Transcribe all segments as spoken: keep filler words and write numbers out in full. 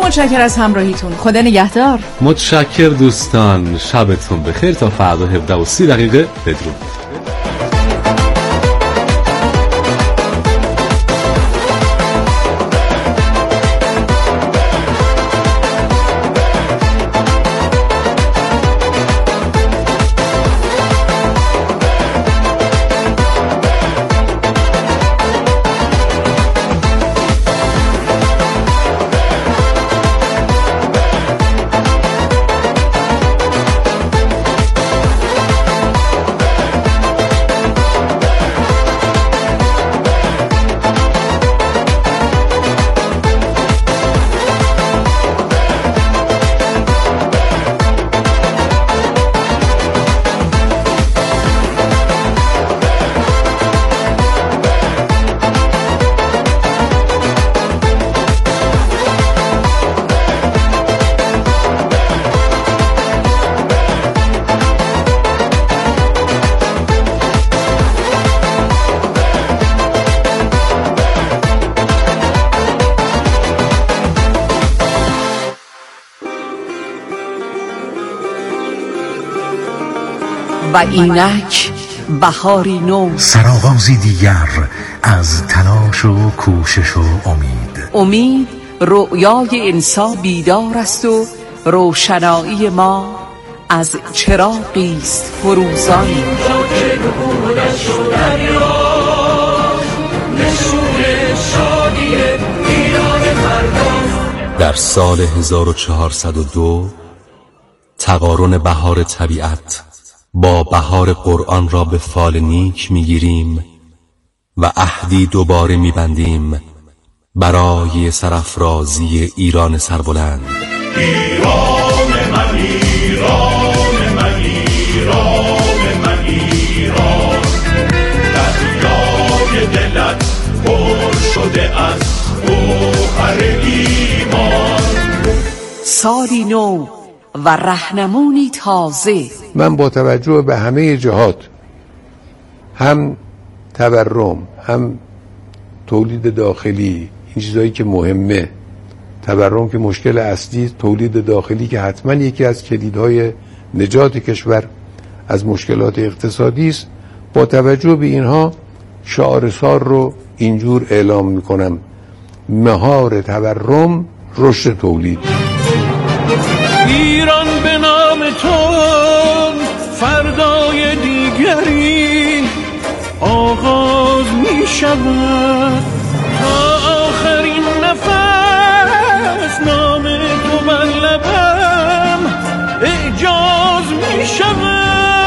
متشکر از همراهیتون. خدا نگهدار. متشکر دوستان، شبتون بخیر. تا فردا هفده و سی دقیقه بدرود. و اینک بهاری نو، سرآغازی دیگر از تلاش و کوشش و امید. امید رؤیای انسان بیدار است و روشنایی ما از چراغی است فروزان. در سال هزار و چهارصد و دو تقارن بهار طبیعت با بهار قرآن را به فال نیک میگیریم و عهدی دوباره میبندیم برای سرافرازی ایران سربلند. ایران من، ایران من، ایران من، ایران، دریای دلت پر شده از گوهر ایمان. سالی نو و رهنمونی تازه. من با توجه به همه جهات، هم تورم، هم تولید داخلی، این چیزایی که مهمه، تورم که مشکل اصلی، تولید داخلی که حتما یکی از کلیدهای نجات کشور از مشکلات اقتصادی است، با توجه به اینها شعار سال رو اینجور اعلام میکنم: مهار تورم، رشد تولید. ایران به نام تو فردای دیگری آغاز می شود، تا آخرین نفس نام تو بر لبم اعجاز می شود.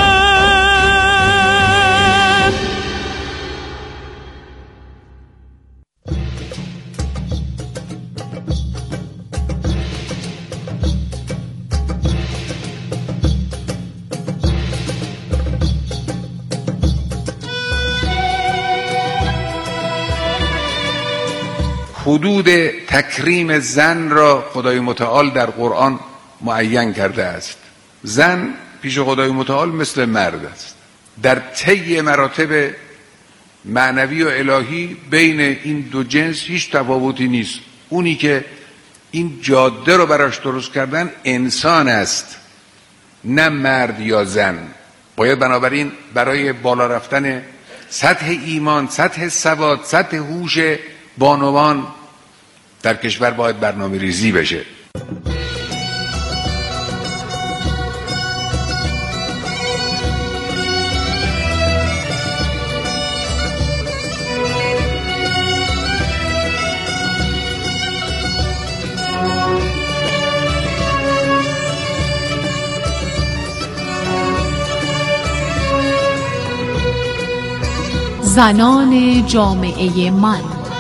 حدود تکریم زن را خدای متعال در قرآن معین کرده است. زن پیش خدای متعال مثل مرد است. در طی مراتب معنوی و الهی بین این دو جنس هیچ تفاوتی نیست. اونی که این جاده رو براش درست کردن انسان است، نه مرد یا زن. باید بنابراین برای بالا رفتن سطح ایمان، سطح سواد، سطح هوش بانوان در کشور باید برنامه ریزی بشه. زنان جامعه من،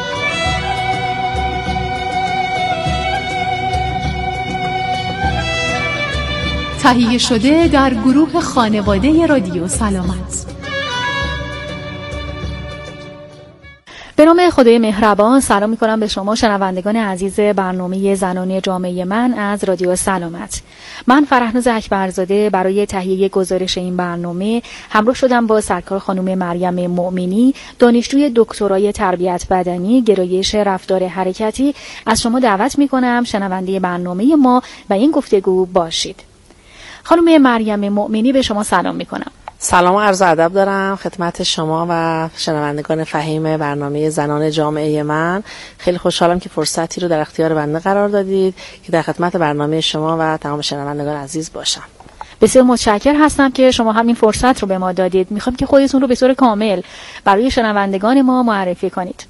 تهیه شده در گروه خانواده رادیو سلامت. به نام نام خدای مهربان، سلام میکنم به شما شنوندگان عزیز برنامه زنان جامعه من از رادیو سلامت. من فرهناز اکبرزاده برای تهیه گزارش این برنامه همراه شدم با سرکار خانم مریم مؤمنی، دانشجوی دکترای تربیت بدنی گرایش رفتار حرکتی. از شما دعوت میکنم شنونده برنامه ما و این گفتگو باشید. خانم مریم مؤمنی، به شما سلام میکنم. سلام و عرض ادب دارم خدمت شما و شنوندگان فهیم برنامه زنان جامعه من. خیلی خوشحالم که فرصتی رو در اختیار بنده قرار دادید که در خدمت برنامه شما و تمام شنوندگان عزیز باشم. بسیار متشکر هستم که شما همین فرصت رو به ما دادید. میخوام که خودتون رو به طور کامل برای شنوندگان ما معرفی کنید.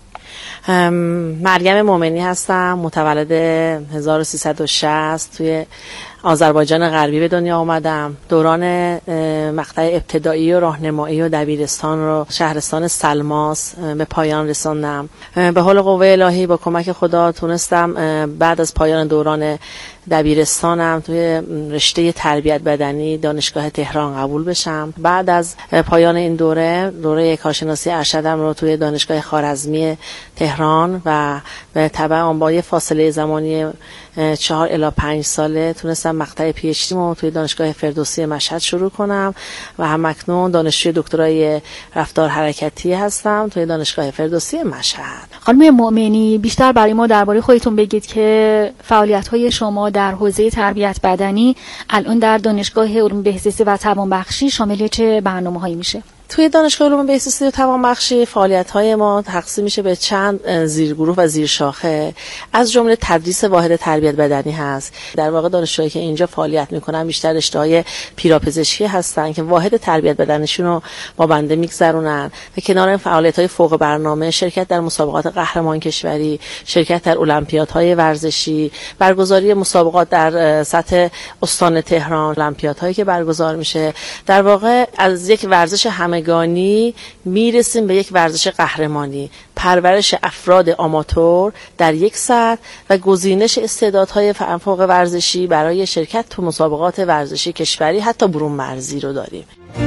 مریم مؤمنی هستم، متولد هزار و سیصد و شصت توی آذربایجان غربی به دنیا آمدم. دوران مقطع ابتدایی و راهنمایی و دبیرستان رو شهرستان سلماس به پایان رساندم. به حول قوه الهی با کمک خدا تونستم بعد از پایان دوران دبیرستانم توی رشته تربیت بدنی دانشگاه تهران قبول بشم. بعد از پایان این دوره دوره کارشناسی ارشدم رو توی دانشگاه خوارزمی تهران و به تبع آن با یه فاصله زمانی چهار الی پنج ساله تونستم مقطع پی اچ دی رو توی دانشگاه فردوسی مشهد شروع کنم و همکنون دانشجوی دکترای رفتار حرکتی هستم توی دانشگاه فردوسی مشهد. خانم مؤمنی، بیشتر برای ما درباره خودتون بگید که فعالیت‌های شما در حوزه تربیت بدنی الان در دانشگاه علوم بهزیستی و توانبخشی شامل چه برنامه‌هایی میشه؟ توی دانشگاه علوم بهزیستی و توانبخشی فعالیت‌های ما تقسیم میشه به چند زیرگروه و زیرشاخه، از جمله تدریس واحد تربیت بدنی هست. در واقع دانشجوهایی که اینجا فعالیت میکنن بیشتر رشته‌های پیراپزشکی هستن که واحد تربیت بدنیشون رو با بنده میگذرونن و کنار این فعالیت‌های فوق برنامه شرکت در مسابقات قهرمان کشوری، شرکت در المپیادهای ورزشی، برگزاری مسابقات در سطح استان تهران، المپیادهایی که برگزار میشه. در واقع از یک ورزش همه گانی میرسیم به یک ورزش قهرمانی، پرورش افراد آماتور در یک سطح و گزینش استعدادهای فوق ورزشی برای شرکت تو مسابقات ورزشی کشوری حتی برون مرزی رو داریم.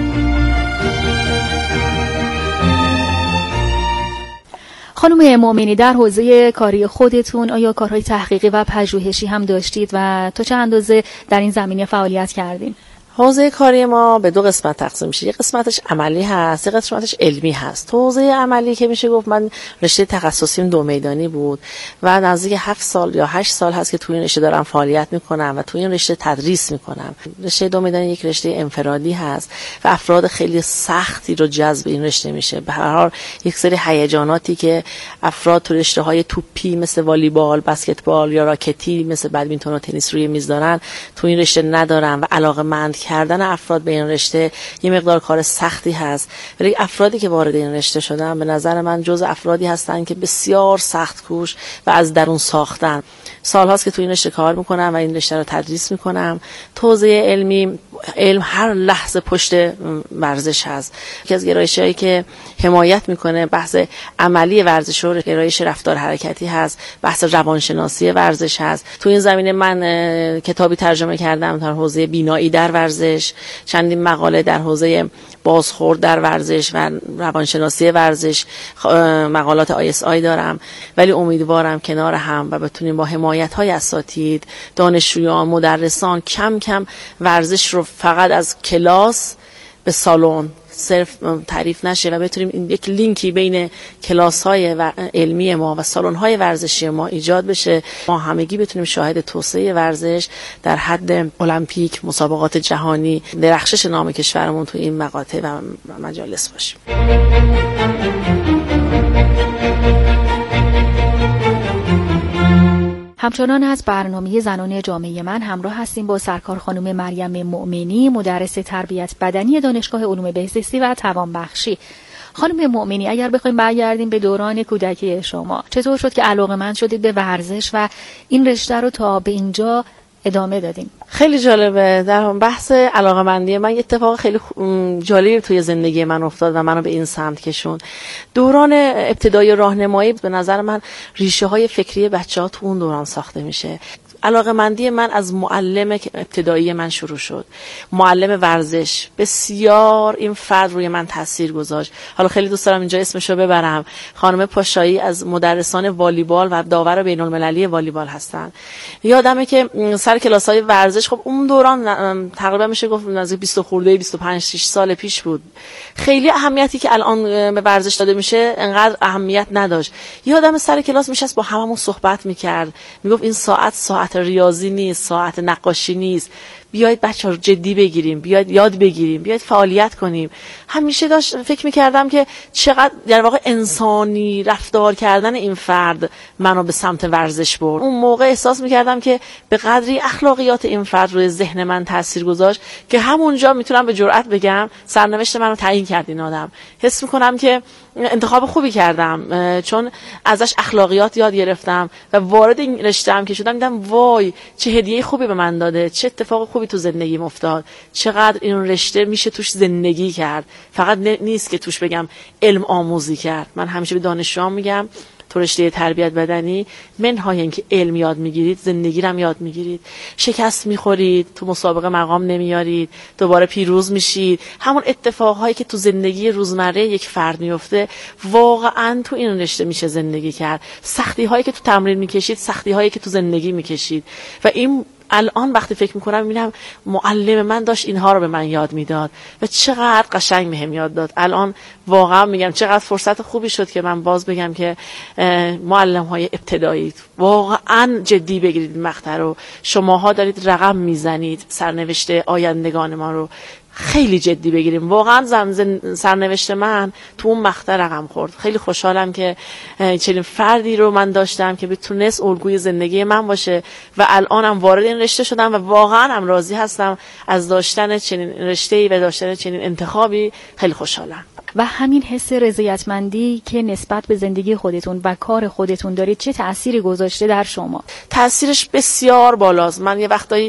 خانم مؤمنی، در حوزه کاری خودتون آیا کارهای تحقیقی و پژوهشی هم داشتید و تا چه اندازه در این زمینه فعالیت کردین؟ حوزه کاری ما به دو قسمت تقسیم میشه. یک قسمتش عملی هست، یک قسمتش علمی هست. تو حوزه عملی که میشه گفت من رشته تخصصیم دو میدانی بود و نزدیک هفت سال یا هشت سال هست که توی این رشته دارم فعالیت میکنم و توی این رشته تدریس میکنم. رشته دو میدانی یک رشته انفرادی هست و افراد خیلی سختی رو جذب این رشته میشه. به هر حال یک سری هیجاناتی که افراد تو رشته‌های توپی مثل والیبال، بسکتبال یا راکتی مثل بدمینتون و تنیس روی میز دارن، تو این رشته ندارن و علاقه‌مند کردن افراد به این رشته یه مقدار کار سختی هست. ولی افرادی که وارد این رشته شدن به نظر من جز افرادی هستن که بسیار سخت کوش و از درون ساختن. سال‌هاست که تو این رشته کار میکنم و این رشته رو تدریس میکنم. توزیع علمی، علم هر لحظه پشت ورزش هست. یکی از گرایش‌هایی که حمایت میکنه بحث عملی ورزش و گرایش رفتار حرکتی هست، بحث روانشناسی ورزش هست. تو این زمینه من کتابی ترجمه کردم در حوزه بینایی در ورزش، چندین مقاله در حوزه بازخورد در ورزش و روانشناسی ورزش، مقالات آی اس آی دارم. ولی امیدوارم کنار هم و بتونیم با حمایت‌های اساتید، دانشجویان، مدرسان کم کم ورزش رو فقط از کلاس به سالن صرف تعریف نشه و بتونیم این یک لینکی بین کلاس‌های و علمی ما و سالن‌های ورزشی ما ایجاد بشه. ما همگی بتونیم شاهد توسعه ورزش در حد المپیک، مسابقات جهانی، درخشش نام کشورمون تو این مقاطع و مجالس باشیم. همچنان از برنامه زنان جامعه من همراه هستیم با سرکار خانم مریم مؤمنی، مدرس تربیت بدنی دانشگاه علوم بهزیستی و توانبخشی. خانم مؤمنی، اگر بخوایم برگردیم به دوران کودکی شما، چطور شد که علاقه‌مند شدید به ورزش و این رشته رو تا به اینجا ادامه دادیم؟ خیلی جالبه. در بحث علاقه‌مندی من اتفاق خیلی جالبی توی زندگی من افتاد و منو به این سمت کشوند. دوران ابتدایی راهنمایی به نظر من ریشه های فکری بچه‌ها تو اون دوران ساخته میشه. علاقه‌مندی من از معلم ابتدایی من شروع شد. معلم ورزش بسیار این فرد روی من تاثیر گذاشت. حالا خیلی دوست دارم اینجا اسمشو ببرم. خانم پاشایی از مدرسان والیبال و داور بین‌المللی والیبال هستن. یادمه که سر کلاس‌های ورزش، خب اون دوران تقریبا میشه گفت نزدیک بیست خورده بیست و پنج شش سال پیش بود. خیلی اهمیتی که الان به ورزش داده میشه انقدر اهمیت نداشت. یادم سر کلاس میشست با هممون صحبت میکرد، میگفت این ساعت ساعت ریاضی نیست، ساعت نقاشی نیست، بیاید بچه‌ها رو جدی بگیریم، بیاید یاد بگیریم، بیاید فعالیت کنیم. همیشه داشت فکر میکردم که چقدر در واقع انسانی رفتار کردن این فرد منو به سمت ورزش برد. اون موقع احساس میکردم که به قدری اخلاقیات این فرد روی ذهن من تاثیر گذاشت که همونجا میتونم به جرئت بگم سرنوشت منو تعیین کرد این آدم. حس میکنم که انتخاب خوبی کردم، چون ازش اخلاقیات یاد گرفتم و وارد این رشته‌ام که شدم دیدم وای چه هدیه خوبی به من داده، چه اتفاق خوبی تو زندگیم افتاد، چقدر این رشته میشه توش زندگی کرد. فقط نیست که توش بگم علم آموزی کرد. من همیشه به دانشجوام میگم تو رشته تربیت بدنی منهای اینکه علم یاد میگیرید، زندگی رو هم یاد میگیرید. شکست میخورید، تو مسابقه مقام نمیارید، دوباره پیروز میشید. همون اتفاقهایی که تو زندگی روزمره یک فرد میفته واقعا تو این رشته میشه زندگی کرد. سختی هایی که تو تمرین میکشید، سختی هایی که تو زندگی میکشید. و این الان وقتی فکر میکنم میبینم معلم من داشت اینها رو به من یاد میداد و چقدر قشنگ بهم یاد داد. الان واقعا میگم چقدر فرصت خوبی شد که من باز بگم که معلم های ابتدایی واقعا جدی بگیرید این مقطع رو. شماها دارید رقم میزنید، سرنوشت آیندگان ما رو خیلی جدی بگیریم. واقعا زمزن سرنوشت من تو اون مقطع رقم خورد. خیلی خوشحالم که چنین فردی رو من داشتم که بتونست الگوی زندگی من باشه و الانم وارد این رشته شدم و واقعا هم راضی هستم از داشتن چنین رشته‌ای و داشتن چنین انتخابی. خیلی خوشحالم. و همین حس رضایتمندی که نسبت به زندگی خودتون و کار خودتون دارید چه تأثیری گذاشته در شما؟ تأثیرش بسیار بالاست. من یه وقتایی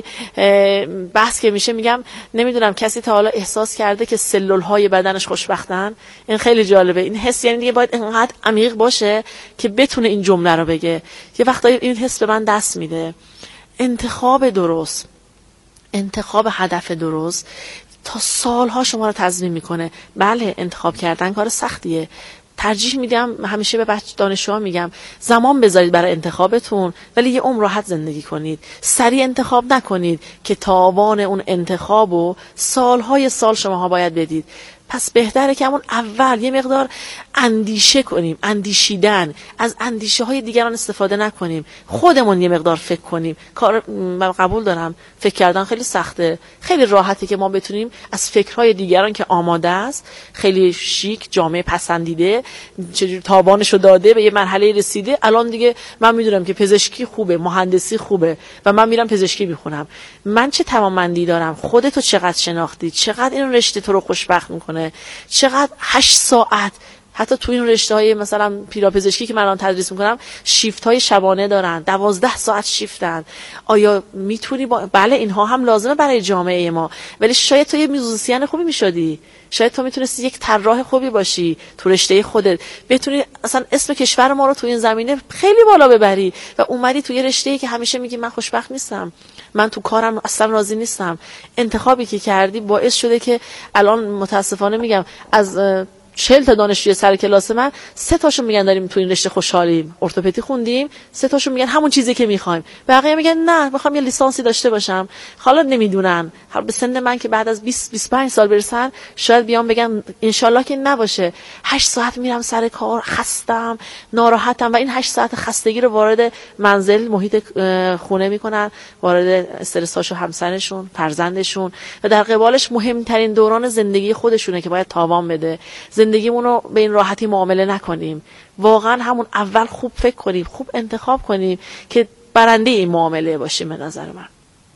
بحث که میشه میگم نمیدونم کسی تا حالا احساس کرده که سلول‌های بدنش خوشبختن؟ این خیلی جالبه. این حس یعنی دیگه باید انقدر عمیق باشه که بتونه این جمله رو بگه. یه وقتایی این حس به من دست میده. انتخاب درست، انتخاب هدف درست تا سالها شما رو تضمین میکنه. بله انتخاب کردن کار سختیه. ترجیح میدم همیشه به بچه دانشجوها میگم زمان بذارید برای انتخابتون، ولی یه عمر راحت زندگی کنید. سریع انتخاب نکنید که تاوان اون انتخابو سالهای سال شماها باید بدید. پس بهتره که همون اول یه مقدار اندیشه کنیم، اندیشیدن، از اندیشه های دیگران استفاده نکنیم، خودمون یه مقدار فکر کنیم. کار من قبول دارم فکر کردن خیلی سخته، خیلی راحته که ما بتونیم از فکرهای دیگران که آماده است، خیلی شیک، جامعه پسندیده، چجوری تابانشو داده، به یه مرحله رسیده، الان دیگه من میدونم که پزشکی خوبه، مهندسی خوبه و من میرم پزشکی میخونم. من چه توانمندی دارم؟ خودتو چقدر شناختی؟ چقدر این رشته تو رو خوشبخت میکنه؟ چقدر هشت ساعت حتی تو این رشته های مثلا پیراپزشکی که من الان تدریس میکنم شیفت های شبانه دارن، دوازده ساعت شیفتن. آیا میتونی با... بله اینها هم لازمه برای جامعه ما، ولی شاید تو یه موزیسین خوبی میشدی، شاید تو میتونستی یک طراح خوبی باشی تو رشته خودت، بتونی اصلا اسم کشور ما رو تو این زمینه خیلی بالا ببری و اومدی تو یه رشته‌ای که همیشه میگی من خوشبخت نیستم، من تو کارم اصلا راضی نیستم. انتخابی که کردی باعث شده که الان متاسفانه میگم از چهل تا دانشجوی سر کلاس من سه تاشون میگن داریم تو این رشته خوشحالیم، ارتوپدی خوندیم، سه تاشون میگن همون چیزی که میخوایم، بقیه میگن نه میخوام یه لیسانسی داشته باشم. حالا نمیدونن به سن من که بعد از بیست بیست و پنج سال برسن شاید بیان بگن انشالله که نباشه. هشت ساعت میرم سر کار، خستم، ناراحتم و این هشت ساعت خستگی رو وارد منزل، محیط خونه میکنن، وارد استرساشو همسرشون، فرزندشون و در قبالش مهمترین دوران زندگی خودشونه که باید تاوان بده. زندگیمون رو به این راحتی معامله نکنیم. واقعا همون اول خوب فکر کنیم، خوب انتخاب کنیم که برنده این معامله باشیم. به نظر من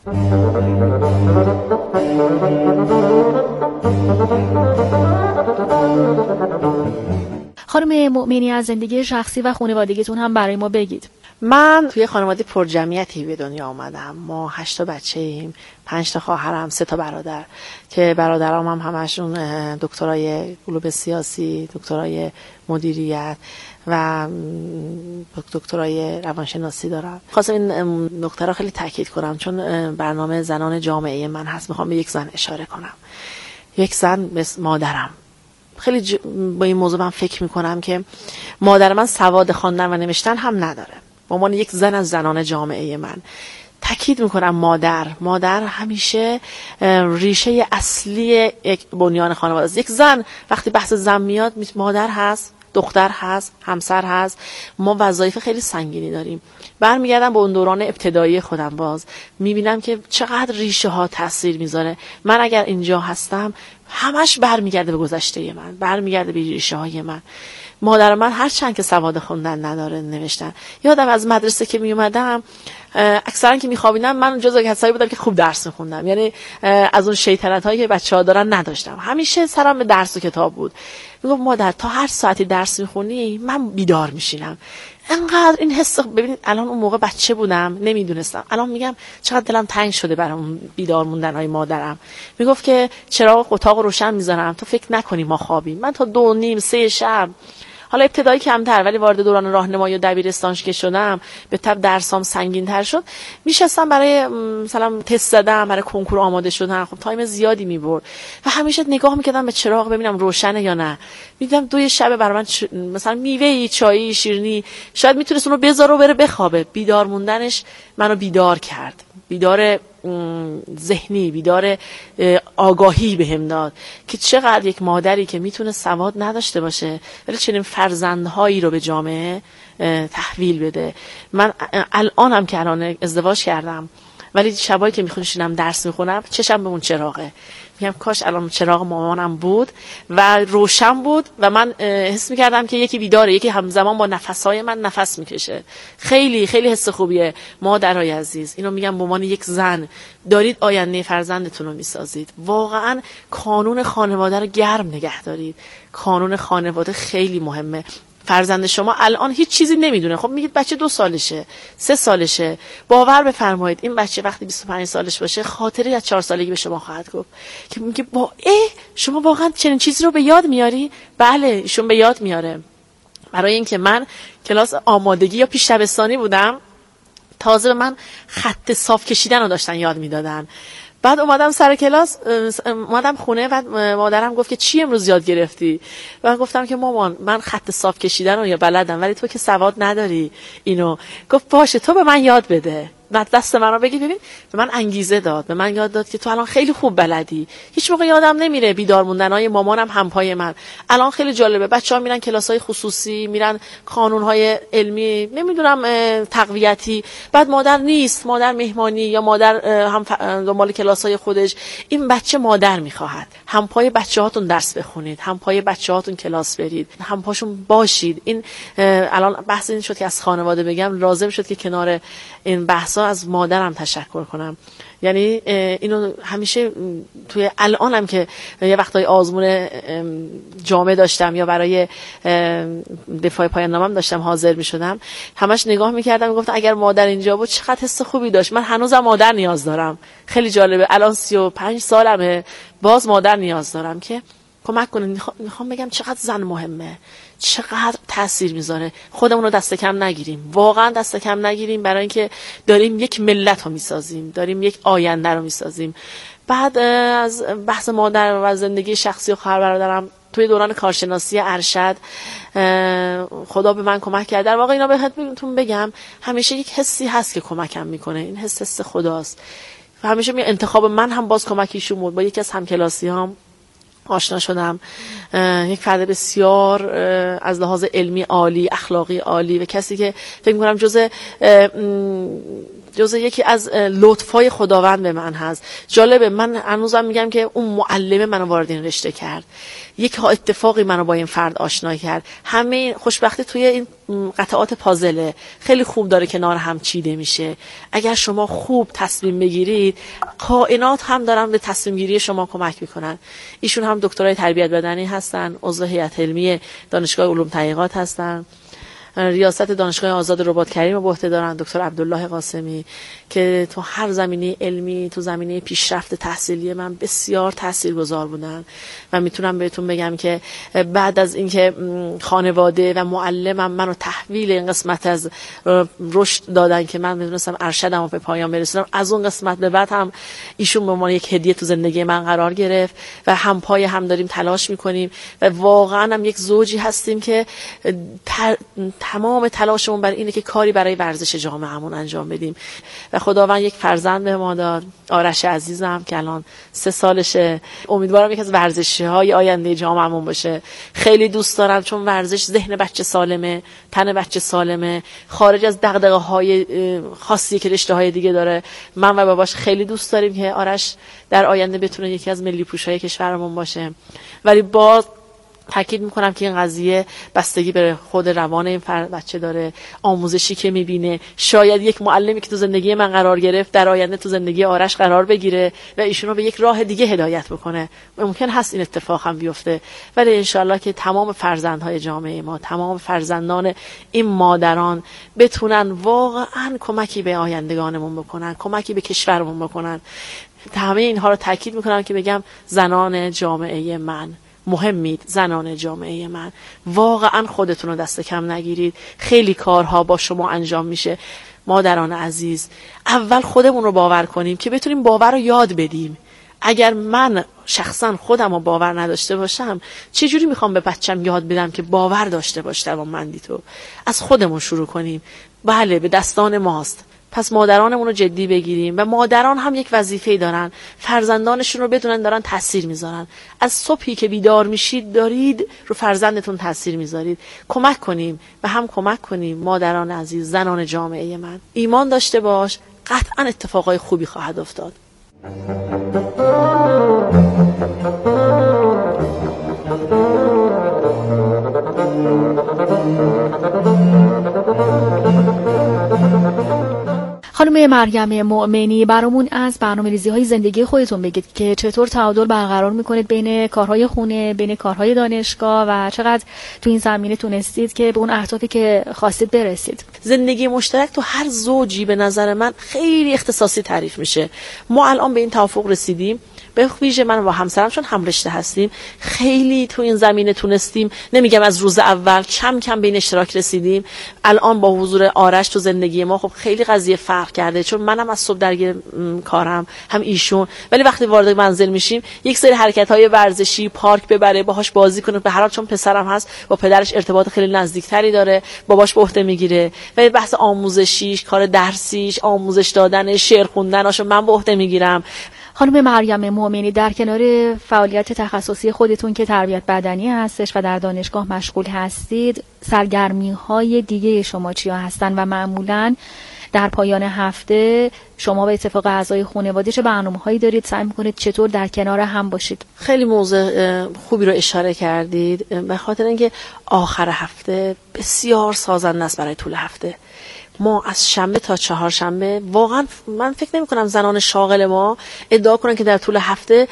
خانم مؤمنی از زندگی شخصی و خانوادگیتون هم برای ما بگید. من توی خانواده پرجمعیتی به دنیا آمدم. ما هشت تا بچه ایم، پنج تا خواهرم، سه تا برادر که برادرام هم همشون دکترای علوم سیاسی، دکترای مدیریت و دکترای روانشناسی دارم. خواستم این نکته را خیلی تاکید کنم چون برنامه زنان جامعه من هست. میخوام به یک زن اشاره کنم، یک زن مثل مادرم. خیلی ج... با این موضوع من فکر میکنم که مادر من سواد خواندن و نوشتن هم نداره. به عنوان یک زن از زنان جامعه من تاکید میکنم مادر مادر همیشه ریشه اصلی یک بنیان خانواده است. یک زن وقتی بحث زن میاد مادر هست، دختر هست، همسر هست. ما وظایف خیلی سنگینی داریم. برمیگردم به اون دوران ابتدایی خودم، باز میبینم که چقدر ریشه ها تاثیر میذاره. من اگر اینجا هستم همش برمیگرده به گذشته من، برمیگرده به ریشه های من. مادر من هر چند که سواد خوندن نداره، نوشتن. یادم از مدرسه که می اومدم اکثرا که میخوابیدم من جزو کسایی بودم که خوب درس میخوندم، یعنی از اون شیطنت هایی که بچه‌ها دارن نداشتم. همیشه سرم به درس و کتاب بود. میگم مادر تا هر ساعتی درس میخونی من بیدار میشینم. انقدر این حس، ببینید الان اون موقع بچه بودم نمیدونستم، الان میگم چقدر دلم تنگ شده برای اون بیدار موندن های مادرم. میگفت که چراغ اتاق روشن میذارم تو فکر نکنی ما خوابیم. من تا دو نیم سه شب، حالا ابتدایی کمتر ولی وارد دوران راهنمایی و دبیرستان که شدم به تبع درسام سنگین‌تر شد، میشستم برای مثلا تست زدم، برای کنکور آماده شدن. خب تایم زیادی میبرد و همیشه نگاه میکردم به چراغ ببینم روشنه یا نه. میدیدم دوی شب برای من چ... مثلا میوه‌ای، چایی، شیرینی، شاید میتونست اونو بذاره و بره بخوابه. بیدار موندنش منو بیدار کرد، بیدار ذهنی، بیدار آگاهی بهم داد که چقدر یک مادری که میتونه سواد نداشته باشه ولی چنین فرزندهایی رو به جامعه تحویل بده. من الانم که الان ازدواج کردم ولی شبایی که میخونم درس میخونم چشم به اون چراغه، میگم کاش الان چراغ مامانم بود و روشن بود و من حس میکردم که یکی بیداره، یکی همزمان با نفسهای من نفس میکشه. خیلی خیلی حس خوبیه. مادرای عزیز، اینو میگم به عنوان یک زن، دارید آینده فرزندتون رو میسازید. واقعا کانون خانواده رو گرم نگه دارید. کانون خانواده خیلی مهمه. فرزند شما الان هیچ چیزی نمیدونه، خب میگید بچه دو سالشه، سه سالشه، باور بفرمایید این بچه وقتی بیست و پنج سالش باشه خاطری از چهار سالگی به شما خواهد گفت که میگه با ای شما واقعا چنین چیزی رو به یاد میاری؟ بله ایشون به یاد میاره. برای اینکه من کلاس آمادگی یا پیش دبستانی بودم، تازه به من خط صاف کشیدن رو داشتن یاد میدادن. بعد اومدم سر کلاس، اومدم خونه و مادرم گفت که چی امروز یاد گرفتی؟ و من گفتم که مامان من خط صاف کشیدن رو یا بلدم ولی تو که سواد نداری اینو. گفت باشه تو به من یاد بده، دست من رو بگی. ببین به من انگیزه داد، به من یاد داد که تو الان خیلی خوب بلدی. هیچ موقع یادم نمیره بیدار موندنای مامانم همپای من. الان خیلی جالبه، بچه‌ها میرن کلاس‌های خصوصی، میرن کانون‌های علمی، نمیدونم تقویتی، بعد مادر نیست، مادر مهمانی یا مادر هم دنبال کلاس‌های خودش. این بچه مادر میخواهد. همپای بچه‌هاتون درس بخونید، همپای بچه‌هاتون کلاس برید، همپاشون باشید. این الان بحث این شد که از خانواده بگم، لازم شد که کنار این بحث از مادرم تشکر کنم. یعنی اینو همیشه توی الانم که یه وقتای آزمون جامعه داشتم یا برای دفاع پایان نامه‌ام داشتم حاضر می‌شدم، همش نگاه می‌کردم میگفتم اگر مادر اینجا بود چقدر حس خوبی داشت. من هنوزم مادر نیاز دارم. خیلی جالبه، الان سی و پنج سالمه، باز مادر نیاز دارم که کمک کنه. میخوام بگم چقدر زن مهمه، چقدر تاثیر میذاره. خودمون رو دست کم نگیریم، واقعا دست کم نگیریم، برای اینکه داریم یک ملت رو میسازیم، داریم یک آینده رو میسازیم. بعد از بحث مادر و زندگی شخصی و خواهر برادرم توی دوران کارشناسی ارشد خدا به من کمک کرد. در واقع اینا بهتون بگم همیشه یک حسی هست که کمکم میکنه، این حس حس خداست. همیشه می انتخاب من هم باز کمکیشون بود. با یکی از همکلاسی‌هام آشنا شدم، یک فرد بسیار از لحاظ علمی عالی، اخلاقی عالی و کسی که فکر می‌کنم جزء جزء یکی از لطفای خداوند به من هست. جالبه، من هنوزم میگم که اون معلم منو وارد این رشته کرد، یک اتفاقی منو با این فرد آشنا کرد. همه خوشبختی توی این قطعات پازله خیلی خوب داره کنار هم چیده میشه. اگر شما خوب تصمیم بگیرید، کائنات هم دارن به تصمیم گیری شما کمک میکنن. ایشون هم دکترای تربیت بدنی هستن، عضو هیئت علمی دانشگاه علوم تحقیقات هستن ریاست دانشگاه آزاد رباط کریم رو به عهده دارن دکتر عبدالله قاسمی که تو هر زمینه علمی، تو زمینه پیشرفت تحصیلی من بسیار تاثیرگذار بودن و میتونم بهتون بگم که بعد از اینکه خانواده و معلمم منو تحویل این قسمت از رشد دادن که من میدونستم ارشدمو به پایان برسونم، از اون قسمت به بعد هم ایشون به عنوان یک هدیه تو زندگی من قرار گرفت و هم پای هم داریم تلاش میکنیم و واقعا هم یک زوجی هستیم که تمام تلاشمون برای اینه که کاری برای ورزش جامعهمون انجام بدیم و خداوند یک فرزند به ما داد، آرش عزیزم که الان سه سالشه. امیدوارم یک از ورزشی‌های آینده جامعهمون باشه. خیلی دوست دارم چون ورزش ذهن بچه سالمه، تن بچه سالمه، خارج از دغدغه‌های خاصی که رشته‌های دیگه داره. من و باباش خیلی دوست داریم که آرش در آینده بتونه یکی از ملی پوش‌های کشورمون باشه، ولی باز تاکید میکنم که این قضیه بستگی به خود روان این فرد بچه داره، آموزشی که میبینه. شاید یک معلمی که تو زندگی من قرار گرفت در آینده تو زندگی آرش قرار بگیره و ایشونو به یک راه دیگه هدایت بکنه. ممکن هست این اتفاق هم بیفته، ولی انشالله که تمام فرزندهای جامعه ما، تمام فرزندان این مادران بتونن واقعا کمکی به آیندگانمون بکنن، کمکی به کشورمون بکنن. همه اینها رو تاکید میکنم که بگم زنان جامعه من مهمید، زنان جامعه من واقعا خودتون رو دست کم نگیرید. خیلی کارها با شما انجام میشه. مادران عزیز، اول خودمون رو باور کنیم که بتونیم باور رو یاد بدیم. اگر من شخصا خودم رو باور نداشته باشم، چجوری میخوام به بچم یاد بدم که باور داشته باشه؟ توانمندی تو از خودمون شروع کنیم. بله، به دستان ماست. پس مادرانمون رو جدی بگیریم و مادران هم یک وظیفه‌ای دارن، فرزندانشون رو بدونن دارن تاثیر میذارن. از صبحی که بیدار میشید دارید رو فرزندتون تاثیر میذارید. کمک کنیم و هم کمک کنیم. مادران عزیز، زنان جامعه من، ایمان داشته باش، قطعا اتفاقای خوبی خواهد افتاد. خانم مریم مؤمنی، برامون از برنامه‌ریزی‌های زندگی خودتون بگید که چطور تعادل برقرار می‌کنید بین کارهای خونه، بین کارهای دانشگاه و چقدر تو این زمینه تونستید که به اون اهدافی که خواستید برسید. زندگی مشترک تو هر زوجی به نظر من خیلی اختصاصی تعریف میشه. ما الان به این توافق رسیدیم، به ویژه من و همسرم چون هم رشته هستیم خیلی تو این زمینه تونستیم، نمیگم از روز اول، کم کم به این اشتراک رسیدیم. الان با حضور آرش تو زندگی ما خب خیلی قضیه فرق کرده، چون منم از صبح درگیر کارم، هم ایشون، ولی وقتی وارد منزل میشیم یک سری حرکت‌های ورزشی، پارک ببره، باهاش بازی کنه. به هر حال چون پسرم هست با پدرش ارتباط خیلی نزدیکتری داره، باباش به عهده میگیره و بحث آموزشیش، کار درسیش، آموزش دادن، شعر خوندناشو من به عهده میگیرم. خانم مریم مؤمنی، در کنار فعالیت تخصصی خودتون که تربیت بدنی هستش و در دانشگاه مشغول هستید، سرگرمی‌های دیگه شما چیا هستن و معمولاً در پایان هفته شما به اتفاق اعضای خانواده چه برنامه‌هایی دارید؟ سعی می‌کنید چطور در کنار هم باشید؟ خیلی موضوع خوبی رو اشاره کردید، به خاطر اینکه آخر هفته بسیار سازنده است برای طول هفته. ما از شنبه تا چهارشنبه واقعا من فکر نمی کنم زنان شاغل ما ادعا کنن که در طول هفته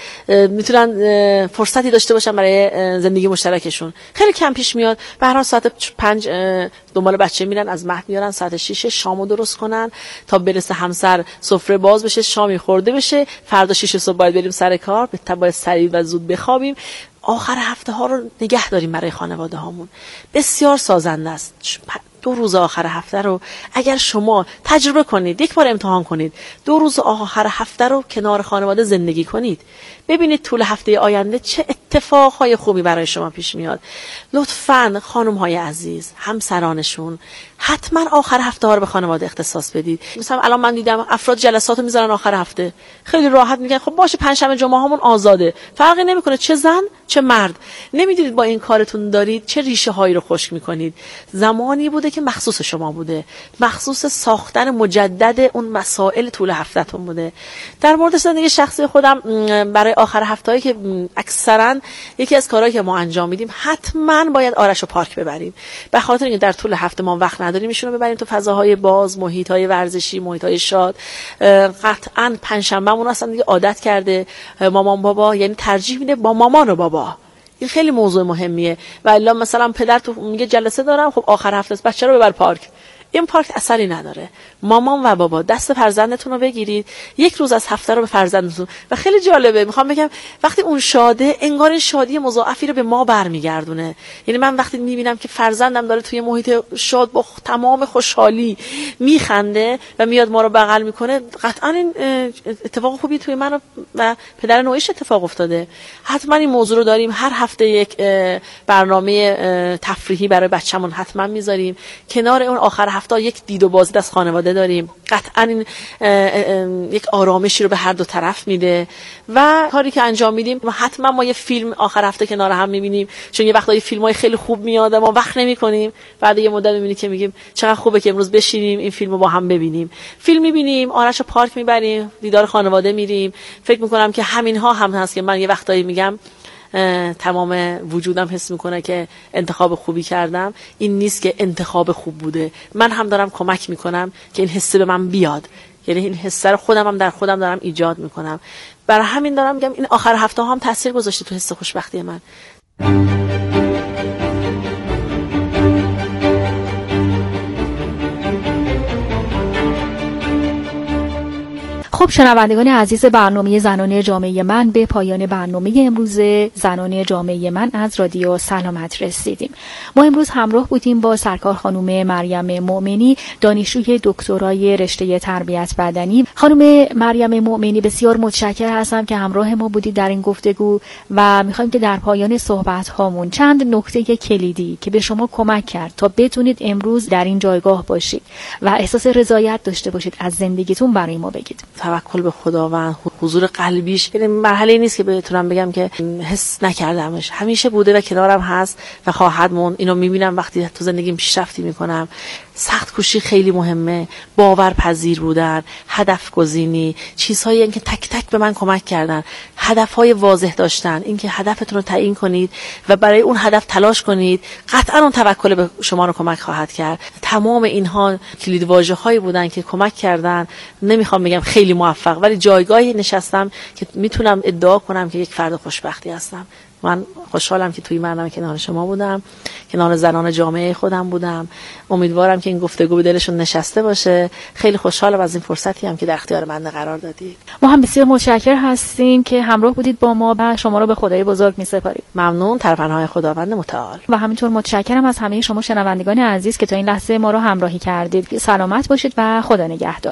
میتونن فرصتی داشته باشن برای زندگی مشترکشون. خیلی کم پیش میاد. به هر حال ساعت پنج دنبال بچه میرن، از مهد میارن، ساعت شش شامو درست کنن تا برسه همسر سفره باز بشه، شامی خورده بشه، فردا شش صبح باید بریم سر کار، به تبع سریع و زود بخوابیم. آخر هفته ها رو نگه داریم برای خانواده هامون. بسیار سازنده است. دو روز آخر هفته رو اگر شما تجربه کنید، یک بار امتحان کنید، دو روز آخر هفته رو کنار خانواده زندگی کنید، ببینید طول هفته آینده چه اتفاقهای خوبی برای شما پیش میاد. لطفاً خانم‌های عزیز، همسرانشون حتما آخر هفته ها رو به خانواده اختصاص بدید. مثلا الان من دیدم افراد جلساتو میذارن آخر هفته، خیلی راحت میگن خب باشه پنجشنبه جمعه هامون آزاده، فرقی نمیکنه چه زن چه مرد. نمیدونید با این کارتون دارید چه ریشه هایی رو خشک میکنید. زمانی بوده که مخصوص شما بوده، مخصوص ساختن مجدد اون مسائل طول هفتهتون بوده. در مورد زندگی شخصی خودم برای آخر هفته‌ای که اکثرا یکی از کارهایی که ما انجام میدیم، حتما باید آرش رو پارک ببریم، به خاطر اینکه در طول هفته ما وقت نداریم ایشونو ببریم تو فضاهای باز، محیط‌های ورزشی، محیط‌های شاد. قطعاً پنجشنبهمون اصلا دیگه عادت کرده مامان بابا، یعنی ترجیح میده با مامان و بابا، این خیلی موضوع مهمیه. و الا مثلا پدر تو میگه جلسه دارم، خب آخر هفته است، بچه رو ببر پارک. این پارک اثری نداره. مامان و بابا دست فرزندتون رو بگیرید، یک روز از هفته رو به فرزندتون. و خیلی جالبه، میخوام بگم وقتی اون شاده، انگار این شادی مضاعفی رو به ما برمیگردونه. یعنی من وقتی میبینم که فرزندم داره توی محیط شاد با تمام خوشحالی میخنده و میاد ما رو بغل میکنه، قطعا این اتفاق خوبی توی من و پدر نوعیش اتفاق افتاده. حتما این موضوع رو داریم، هر هفته یک برنامه تفریحی برای بچه‌مون حتما میذاریم. کنار اون آخر هفته یک دید و بازدید از خانواده داریم. قطعا این یک آرامشی رو به هر دو طرف میده. و کاری که انجام میدیم، حتما ما یه فیلم آخر هفته کنار هم میبینیم، چون یه وقتایی فیلمای خیلی خوب میاد ما وقت نمیکنیم، بعد یه مدت میبینی که میگیم چقدر خوبه که امروز بشینیم این فیلمو با هم ببینیم. فیلم میبینیم، آرش پارک میبریم، دیدار خانواده میریم. فکر میکنم که همینها هم هست که من یه وقتایی میگم تمام وجودم حس میکنه که انتخاب خوبی کردم. این نیست که انتخاب خوب بوده، من هم دارم کمک میکنم که این حس به من بیاد. یعنی این حس رو خودم هم در خودم دارم ایجاد میکنم. برای همین دارم میگم این آخر هفته هم تاثیر گذاشته تو حس خوشبختی من. خب شنوندگان عزیز برنامه زنان جامعه من، به پایان برنامه امروز زنان جامعه من از رادیو سلامت رسیدیم. ما امروز همراه بودیم با سرکار خانم مریم مؤمنی، دانشجوی دکترای رشته تربیت بدنی. خانم مریم مؤمنی بسیار متشکر هستم که همراه ما بودید در این گفتگو و میخوایم که در پایان صحبت هامون چند نکته کلیدی که به شما کمک کرد تا بتونید امروز در این جایگاه باشید و احساس رضایت داشته باشید از زندگیتون برای ما بگید. توکل به خداوند، حضور قلبیش. یعنی مرحله نیست که بتونم بگم که حس نکردمش، همیشه بوده و کنارم هست و خواهد موند. اینو میبینم وقتی تو زندگیم پیشرفتی میکنم. سخت کوشی خیلی مهمه، باورپذیر بودن، هدف گزینی، چیزهایی که تک تک به من کمک کردن. هدفهای واضح داشتن، اینکه هدفتون رو تعیین کنید و برای اون هدف تلاش کنید، قطعا اون توکل به شما رو کمک خواهد کرد. تمام اینها کلیدواژه‌هایی بودن که کمک کردن. نمیخوام بگم خیلی موفق، ولی جایگاهی نشستم که میتونم ادعا کنم که یک فرد خوشبختی هستم. من خوشحالم که توی برنامه کنار شما بودم، کنار زنان جامعه خودم بودم. امیدوارم که این گفتگو به دلشون نشسته باشه. خیلی خوشحالم از این فرصتی هم که در اختیار من قرار دادید. ما هم بسیار متشکر هستیم که همراه بودید با ما و شما رو به خدای بزرگ می‌سپاریم. ممنون. طرفنهای خداوند متعال. و همینطور متشکرم از همه شما شنوندگان عزیز که تا این لحظه ما رو همراهی کردید. سلامت باشید و خدا نگهدار.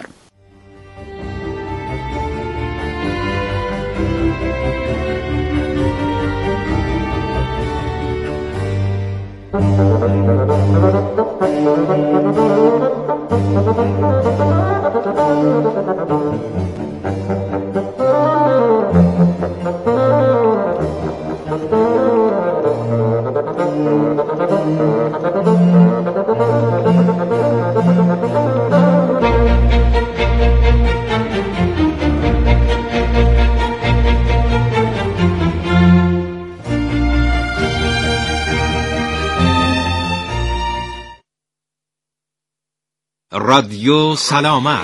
رادیو سلامت.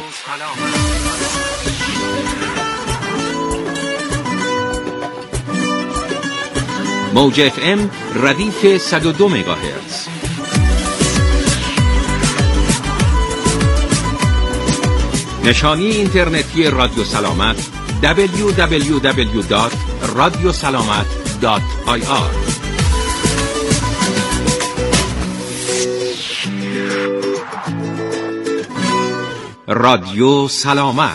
موج اف ام ردیف صد و دو مگاهرتز. نشانی اینترنتی رادیو سلامت دبلیو دبلیو دبلیو دات رادیو سلامت دات آی آر. رادیو سلامت.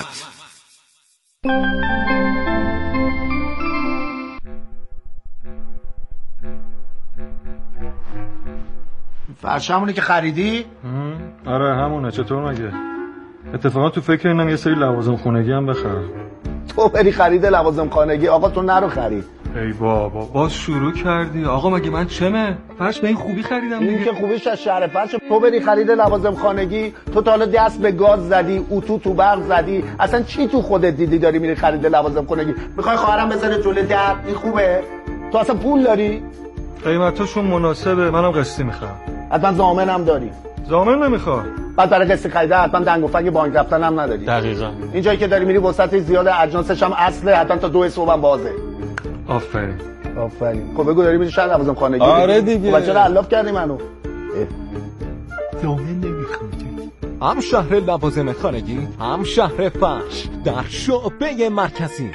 فرش همونه که خریدی؟ آره همونه. چطور مگه؟ اتفاقا تو فکر اینم یه سری لوازم خونگی هم بخرم. تو بری خرید لوازم خانگی؟ آقا تو نرو خرید. ای بابا باز شروع کردی. آقا مگه من چمه؟ فرش به این خوبی خریدم دیگه. این که خوبیش از شهر فرش. تو بری خرید لوازم خانگی، تو تا حالا دست به گاز زدی، اتو تو برق زدی، اصلا چی تو خودت دیدی داری میری خرید لوازم خانگی؟ میخوای خواهرم بزنه جلوی در؟ این خوبه؟ تو اصلا پول داری؟ قیمتاشون مناسبه، منم قسطی میخوام. حتما ضامنم داری؟ ضامن نمیخوام. بعد برای قسط خریده حتما دنگ و فنگ بانک رفتن هم نداری. دقیقاً. این جایی که داری میری وسط زیاد اجناسش هم اصله، حتما تا دو صبح هم بازه. آفرین. آفرین. خب بگو داری میری شهر لوازم خانگی؟ آره دیگه. خب چرا علاف کردی منو؟ جامعه نمیخواد. هم شهر لوازم خانگی، هم شهر فرش در شعبه مرکزی.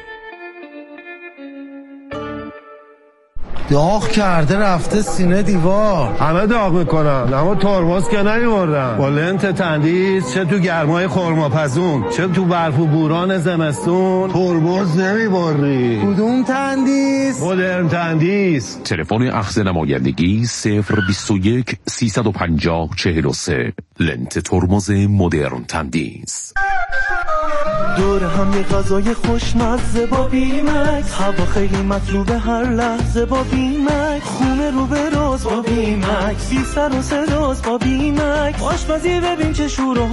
داغ کرده رفته سینه دیوار. همه داغ میکنن، اما ترمز که نیوردن. با لنت تندیس چه تو گرمای خرماپزون چه تو برف و بوران زمستون ترمز نمیبری. کدوم تندیس؟ مدرن تندیس. تلفن اخذ نمایندگی صفر بیست و یک سیصد و پنجاه چهل و سه. لنت ترمز مدرن تندیس. دور هم یه غذای خوشمزه با بیمکس، هوا خیلی مطلوبه هر لحظه با بیمکس، خونه رو به راز با بیمکس، بی سر و صداست با بیمکس، آشپزی ببین چه شور و